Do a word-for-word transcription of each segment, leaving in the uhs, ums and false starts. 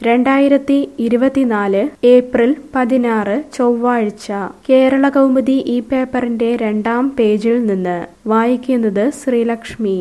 രണ്ടായിരത്തി ഇരുപത്തിനാല് ഏപ്രിൽ പതിനാറ് ചൊവ്വാഴ്ച കേരള കൗമുദി ഈ പേപ്പറിന്റെ രണ്ടാം പേജിൽ നിന്ന് വായിക്കുന്നത് ശ്രീലക്ഷ്മി.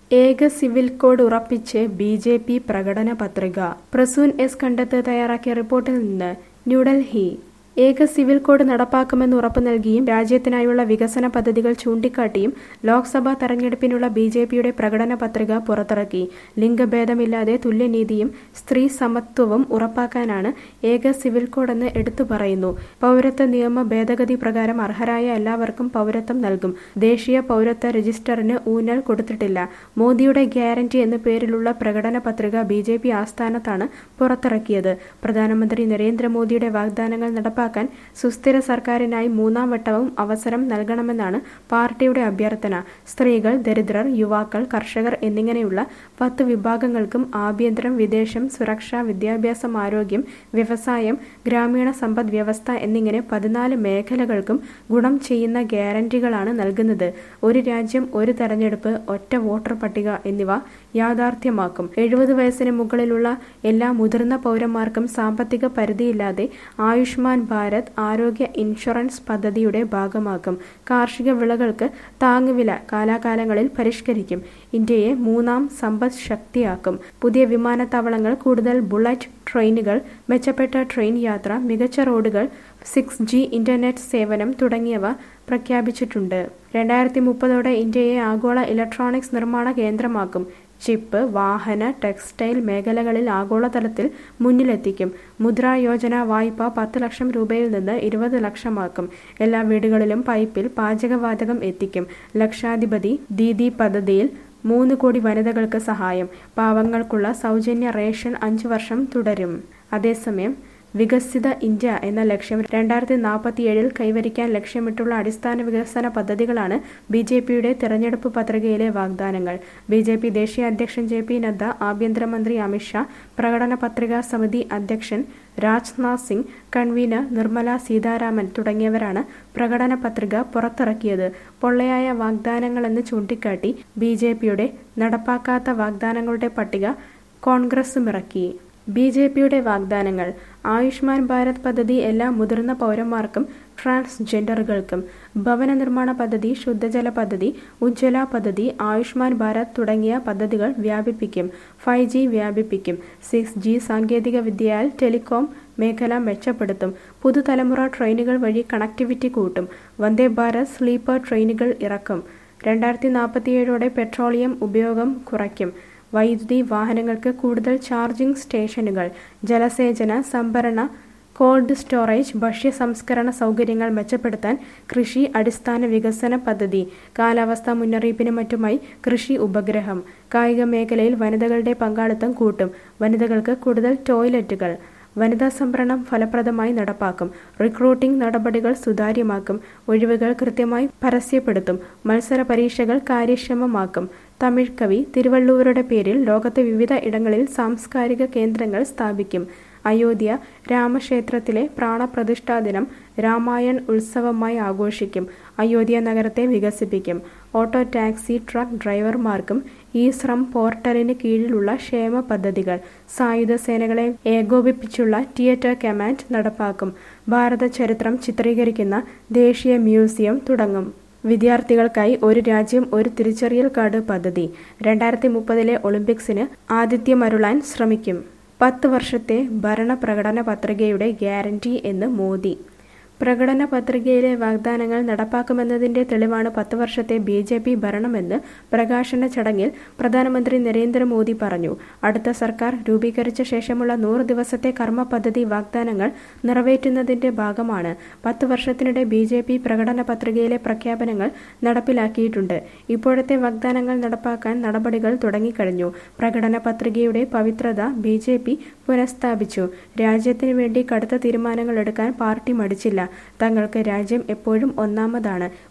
ഏക സിവിൽ കോഡ് ഉറപ്പിച്ച് ബി ജെ പി പ്രകടന പത്രിക. പ്രസൂൻ എസ് കണ്ടത്ത് തയ്യാറാക്കിയ റിപ്പോർട്ടിൽ നിന്ന് ന്യൂഡൽഹി. ഏക സിവിൽ കോഡ് നടപ്പാക്കുമെന്ന് ഉറപ്പു നൽകിയും രാജ്യത്തിനായുള്ള വികസന പദ്ധതികൾ ചൂണ്ടിക്കാട്ടിയും ലോക്സഭാ തെരഞ്ഞെടുപ്പിനുള്ള ബി ജെ പിയുടെ പ്രകടന പത്രിക പുറത്തിറക്കി. ലിംഗഭേദമില്ലാതെ തുല്യനീതിയും സ്ത്രീ സമത്വവും ഉറപ്പാക്കാനാണ് ഏക സിവിൽ കോഡെന്ന് എടുത്തു പറയുന്നു. പൗരത്വ നിയമ ഭേദഗതി പ്രകാരം അർഹരായ എല്ലാവർക്കും പൗരത്വം നൽകും. ദേശീയ പൗരത്വ രജിസ്റ്ററിന് ഊന്നൽ കൊടുത്തിട്ടില്ല. മോദിയുടെ ഗ്യാരണ്ടി എന്ന പേരിലുള്ള പ്രകടന പത്രിക ബി ജെ പി ആസ്ഥാനത്താണ് പുറത്തിറക്കിയത്. പ്രധാനമന്ത്രി നരേന്ദ്രമോദിയുടെ വാഗ്ദാനങ്ങൾ നടപ്പാക്കാൻ സുസ്ഥിര സർക്കാരിനായി മൂന്നാം വട്ടവും അവസരം നൽകണമെന്നാണ് പാർട്ടിയുടെ അഭ്യർത്ഥന. സ്ത്രീകൾ, ദരിദ്രർ, യുവാക്കൾ, കർഷകർ എന്നിങ്ങനെയുള്ള പത്ത് വിഭാഗങ്ങൾക്കും ആഭ്യന്തരം, വിദേശം, സുരക്ഷ, വിദ്യാഭ്യാസം, ആരോഗ്യം, വ്യവസായം, ഗ്രാമീണ സമ്പദ് വ്യവസ്ഥ എന്നിങ്ങനെ പതിനാല് മേഖലകൾക്കും ഗുണം ചെയ്യുന്ന ഗ്യാരണ്ടികളാണ് നൽകുന്നത്. ഒരു രാജ്യം ഒരു തെരഞ്ഞെടുപ്പ്, ഒറ്റ വോട്ടർ പട്ടിക എന്നിവ യാഥാർത്ഥ്യമാക്കും. എഴുപത് വയസ്സിന് മുകളിലുള്ള എല്ലാ മുതിർന്ന പൗരന്മാർക്കും സാമ്പത്തിക പരിധിയില്ലാതെ ആയുഷ്മാൻ ഭാരത് ആരോഗ്യ ഇൻഷുറൻസ് പദ്ധതിയുടെ ഭാഗമാക്കും. കാർഷിക വിളകൾക്ക് താങ്ങുവില കാലാകാലങ്ങളിൽ പരിഷ്കരിക്കും. ഇന്ത്യയെ മൂന്നാം സമ്പദ് ശക്തിയാക്കും. പുതിയ വിമാനത്താവളങ്ങൾ, കൂടുതൽ ബുള്ളറ്റ് ട്രെയിനുകൾ, മെച്ചപ്പെട്ട ട്രെയിൻ യാത്ര, മികച്ച റോഡുകൾ, സിക്സ് ജി ഇന്റർനെറ്റ് സേവനം തുടങ്ങിയവ പ്രഖ്യാപിച്ചിട്ടുണ്ട്. രണ്ടായിരത്തി മുപ്പതോടെ ഇന്ത്യയെ ആഗോള ഇലക്ട്രോണിക്സ് നിർമ്മാണ കേന്ദ്രമാക്കും. ചിപ്പ്, വാഹന, ടെക്സ്റ്റൈൽ മേഖലകളിൽ ആഗോളതലത്തിൽ മുന്നിലെത്തിക്കും. മുദ്രാ യോജന വായ്പ പത്ത് ലക്ഷം രൂപയിൽ നിന്ന് ഇരുപത് ലക്ഷമാക്കും. എല്ലാ വീടുകളിലും പൈപ്പിൽ പാചകവാതകം എത്തിക്കും. ലക്ഷാധിപതി ദീദി പദ്ധതിയിൽ മൂന്ന് കോടി വനിതകൾക്ക് സഹായം. പാവങ്ങൾക്കുള്ള സൗജന്യ റേഷൻ അഞ്ചു വർഷം തുടരും. അതേസമയം വികസിത ഇന്ത്യ എന്ന ലക്ഷ്യം രണ്ടായിരത്തി നാൽപ്പത്തിയേഴിൽ കൈവരിക്കാൻ ലക്ഷ്യമിട്ടുള്ള അടിസ്ഥാന വികസന പദ്ധതികളാണ് ബി ജെ പിയുടെ തെരഞ്ഞെടുപ്പ് പത്രികയിലെ വാഗ്ദാനങ്ങൾ. ബി ജെ പി ദേശീയ അധ്യക്ഷൻ ജെ പി നദ്ദ, ആഭ്യന്തരമന്ത്രി അമിത്ഷാ, പ്രകടന പത്രികാ സമിതി അധ്യക്ഷൻ രാജ്നാഥ് സിംഗ്, കൺവീനർ നിർമ്മല സീതാരാമൻ തുടങ്ങിയവരാണ് പ്രകടന പത്രിക പുറത്തിറക്കിയത്. പൊള്ളയായ വാഗ്ദാനങ്ങളെന്ന് ചൂണ്ടിക്കാട്ടി ബി ജെ പിയുടെ നടപ്പാക്കാത്ത വാഗ്ദാനങ്ങളുടെ പട്ടിക കോൺഗ്രസുമിറക്കി. ബി ജെ പിയുടെ വാഗ്ദാനങ്ങൾ: ആയുഷ്മാൻ ഭാരത് പദ്ധതി എല്ലാ മുതിർന്ന പൗരന്മാർക്കും ട്രാൻസ്ജെൻഡറുകൾക്കും. ഭവന നിർമ്മാണ പദ്ധതി, ശുദ്ധജല പദ്ധതി, ഉജ്ജ്വല പദ്ധതി, ആയുഷ്മാൻ ഭാരത് തുടങ്ങിയ പദ്ധതികൾ വ്യാപിപ്പിക്കും. ഫൈവ് ജി വ്യാപിപ്പിക്കും. സിക്സ് ജി സാങ്കേതിക വിദ്യയാൽ ടെലികോം മേഖല മെച്ചപ്പെടുത്തും. പുതുതലമുറ ട്രെയിനുകൾ വഴി കണക്ടിവിറ്റി കൂട്ടും. വന്ദേ ഭാരത് സ്ലീപ്പർ ട്രെയിനുകൾ ഇറക്കും. രണ്ടായിരത്തി നാൽപ്പത്തിയേഴോടെ പെട്രോളിയം ഉപയോഗം കുറയ്ക്കും. വൈദ്യുതി വാഹനങ്ങൾക്ക് കൂടുതൽ ചാർജിംഗ് സ്റ്റേഷനുകൾ. ജലസേചന, സംഭരണ, കോൾഡ് സ്റ്റോറേജ്, ഭക്ഷ്യ സംസ്കരണ സൗകര്യങ്ങൾ മെച്ചപ്പെടുത്താൻ കൃഷി അടിസ്ഥാന വികസന പദ്ധതി. കാലാവസ്ഥാ മുന്നറിയിപ്പിനും മറ്റുമായി കൃഷി ഉപഗ്രഹം. കായിക മേഖലയിൽ വനിതകളുടെ പങ്കാളിത്തം കൂട്ടും. വനിതകൾക്ക് കൂടുതൽ ടോയ്ലറ്റുകൾ. വനിതാ സംവരണം ഫലപ്രദമായി നടപ്പാക്കും. റിക്രൂട്ടിംഗ് നടപടികൾ സുതാര്യമാക്കും. ഒഴിവുകൾ കൃത്യമായി പരസ്യപ്പെടുത്തും. മത്സര പരീക്ഷകൾ കാര്യക്ഷമമാക്കും. തമിഴ് കവി തിരുവള്ളുവരുടെ പേരിൽ ലോകത്തെ വിവിധ ഇടങ്ങളിൽ സാംസ്കാരിക കേന്ദ്രങ്ങൾ സ്ഥാപിക്കും. അയോധ്യ രാമക്ഷേത്രത്തിലെ പ്രാണപ്രതിഷ്ഠാ ദിനം രാമായൺ ഉത്സവമായി ആഘോഷിക്കും. അയോധ്യ നഗരത്തെ വികസിപ്പിക്കും. ഓട്ടോ ടാക്സി ട്രക്ക് ഡ്രൈവർമാർക്കും ഇ ശ്രം പോർട്ടലിന് കീഴിലുള്ള ക്ഷേമ പദ്ധതികൾ. സായുധ സേനകളെ ഏകോപിപ്പിച്ചുള്ള തിയേറ്റർ കമാൻഡ് നടപ്പാക്കും. ഭാരത ചരിത്രം ചിത്രീകരിക്കുന്ന ദേശീയ മ്യൂസിയം തുടങ്ങും. വിദ്യാർത്ഥികൾക്കായി ഒരു രാജ്യം ഒരു തിരിച്ചറിയൽ കാർഡ് പദ്ധതി. രണ്ടായിരത്തി മുപ്പതിലെ ഒളിമ്പിക്സിന് ആതിഥ്യമരുളാൻ ശ്രമിക്കും. പത്ത് വർഷത്തെ ഭരണ പ്രകടന പത്രികയുടെ ഗ്യാരണ്ടി എന്ന് മോദി. പ്രകടന പത്രികയിലെ വാഗ്ദാനങ്ങൾ നടപ്പാക്കുമെന്നതിന്റെ തെളിവാണ് പത്ത് വർഷത്തെ ബി ജെ പി ഭരണമെന്ന് പ്രകാശന ചടങ്ങിൽ പ്രധാനമന്ത്രി നരേന്ദ്രമോദി പറഞ്ഞു. അടുത്ത സർക്കാർ രൂപീകരിച്ച ശേഷമുള്ള നൂറ് ദിവസത്തെ കർമ്മ പദ്ധതി വാഗ്ദാനങ്ങൾ നിറവേറ്റുന്നതിന്റെ ഭാഗമാണ്. പത്ത് വർഷത്തിനിടെ ബി ജെ പി പ്രകടന പത്രികയിലെ പ്രഖ്യാപനങ്ങൾ നടപ്പിലാക്കിയിട്ടുണ്ട്. ഇപ്പോഴത്തെ വാഗ്ദാനങ്ങൾ നടപ്പാക്കാൻ നടപടികൾ തുടങ്ങിക്കഴിഞ്ഞു. പ്രകടന പത്രികയുടെ പവിത്രത ബി ജെ പി പുനഃസ്ഥാപിച്ചു. രാജ്യത്തിനു വേണ്ടി കടുത്ത തീരുമാനങ്ങൾ എടുക്കാൻ പാർട്ടി മടിച്ചില്ല. തങ്ങൾക്ക് രാജ്യം എപ്പോഴും ഒന്നാമതാണ്.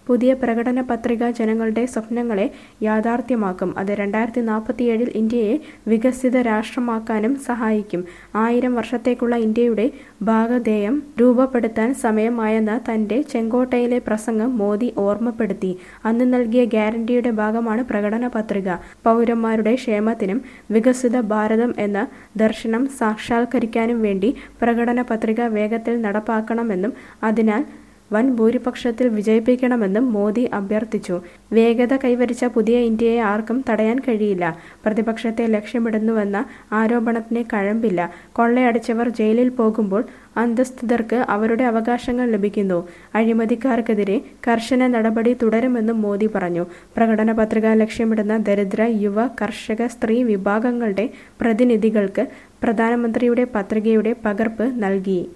പുതിയ പ്രകടന പത്രിക ജനങ്ങളുടെ സ്വപ്നങ്ങളെ യാഥാർത്ഥ്യമാക്കും. അത് രണ്ടായിരത്തി നാൽപ്പത്തിയേഴിൽ ഇന്ത്യയെ വികസിത രാഷ്ട്രമാക്കാനും സഹായിക്കും. ആയിരം വർഷത്തേക്കുള്ള ഇന്ത്യയുടെ ഭാഗധേയം രൂപപ്പെടുത്താൻ സമയമായെന്ന തന്റെ ചെങ്കോട്ടയിലെ പ്രസംഗം മോദി ഓർമ്മപ്പെടുത്തി. അന്ന് നൽകിയ ഗ്യാരണ്ടിയുടെ ഭാഗമാണ് പ്രകടന പത്രിക. പൗരന്മാരുടെ ക്ഷേമത്തിനും വികസിത ഭാരതം എന്ന ദർശനം സാക്ഷാത്കരിക്കാനും വേണ്ടി പ്രകടന പത്രിക വേഗത്തിൽ നടപ്പാക്കണമെന്നും അതിനാൽ വൻ ഭൂരിപക്ഷത്തിൽ വിജയിപ്പിക്കണമെന്നും മോദി അഭ്യർത്ഥിച്ചു. വേഗത കൈവരിച്ച പുതിയ ഇന്ത്യയെ ആർക്കും തടയാൻ കഴിയില്ല. പ്രതിപക്ഷത്തെ ലക്ഷ്യമിടുന്നുവെന്ന ആരോപണത്തിന് കഴമ്പില്ല. കൊള്ളയടിച്ചവർ ജയിലിൽ പോകുമ്പോൾ അന്തസ്ഥിതർക്ക് അവരുടെ അവകാശങ്ങൾ ലഭിക്കുന്നു. അഴിമതിക്കാർക്കെതിരെ കർശന നടപടി തുടരുമെന്നും മോദി പറഞ്ഞു. പ്രകടന പത്രിക ലക്ഷ്യമിടുന്ന ദരിദ്ര, യുവ, കർഷക, സ്ത്രീ വിഭാഗങ്ങളുടെ പ്രതിനിധികൾക്ക് പ്രധാനമന്ത്രിയുടെ പത്രികയുടെ പകർപ്പ് നൽകി.